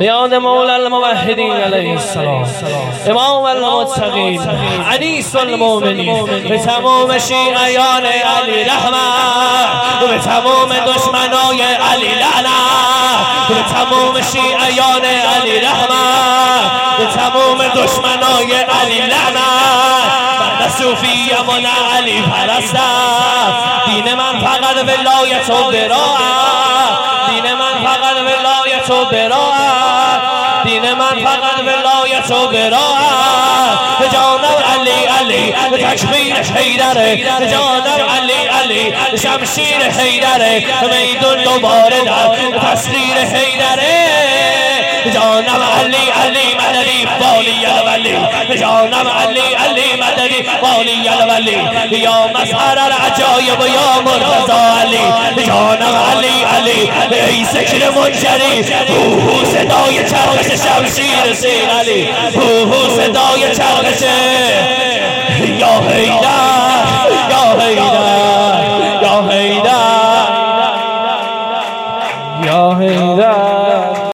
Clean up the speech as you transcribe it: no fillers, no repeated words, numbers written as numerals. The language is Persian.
یاد مولا الموحدین علیه السلام امام المتقین انیس المؤمنین، به تمام شیعیان علی رحمت، به تمام دشمنای علی لعنت، به تمام شیعیان علی رحمت، به تمام دشمنای علی لعنت. من صوفیم و نه علی پرستم، دین من فقط ولایت و براءت، دین من فقط ولایت و براءت، دین من فقط ولایت و براءت. به جانم علی علی، به تکبیر حیدره، به جانم علی علی، به شمشیر حیدره، میدون دوباره در تسخیر حیدره. به جانم علی علی مددی والی الولی، به جانم علی علی مددی والی الولی، یا مظهر العجایب و یا مرتضی علی. به جانم علی علی، ای سکر منجری، صدای چرخش شمشیر سین علی، صدای چرخش یا حیدر، یا حیدر، یا حیدر، یا حیدر.